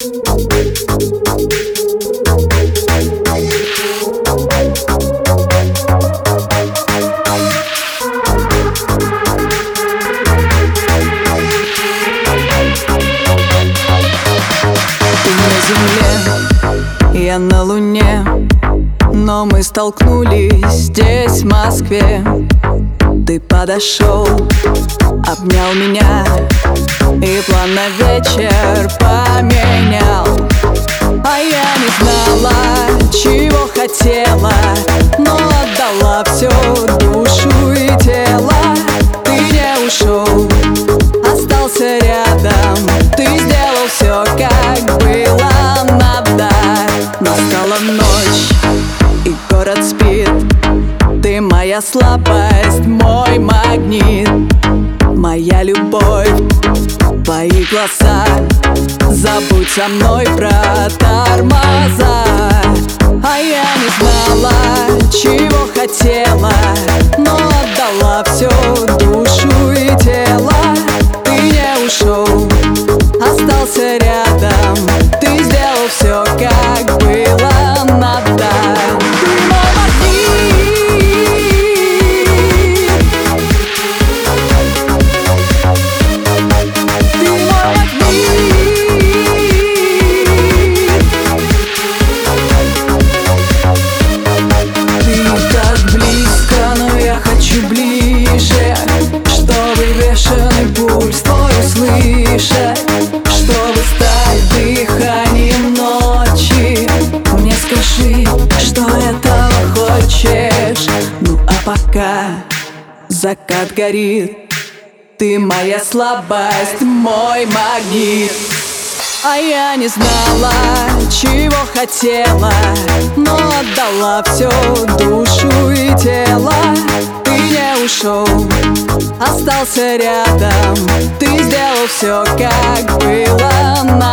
Я на Луне, но мы столкнулись здесь, в Москве. Ты подошел, обнял меня и план на вечер поменял. А я не знала, чего хотела, но отдала все, душу и тело. Ты не ушел, остался рядом. Ты сделал все, как было надо. Настала ночь, и город спит. Ты моя слабость, мой магнит, моя любовь, твои глаза. Забудь со мной про тормоза. А я не знала, чего хотела, но отдала все, душу и тело. Ты не ушел, остался рядом. Ты сделал все, как было надо. Ты мой магнит, ты мой магнит. Ты так близко, но я хочу ближе, чтобы бешеный пульс твой услышать, чтобы стать дыханием ночи. Мне скажи, что этого хочешь. Ну а пока закат горит, ты моя слабость, мой магнит. А я не знала, чего хотела, но отдала все, душу и тело. Ты не ушел, остался рядом. Ты сделал все, как было надо.